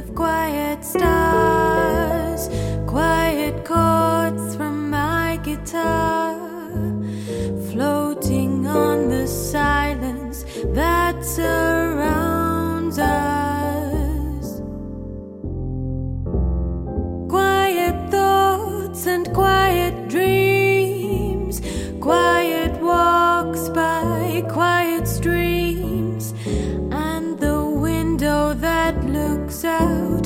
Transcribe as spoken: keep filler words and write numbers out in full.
of quiet stars, quiet chords from my guitar, floating on the silence that surrounds us. Quiet thoughts and quiet dreams, quiet walks by quiet streams, and the window that looks out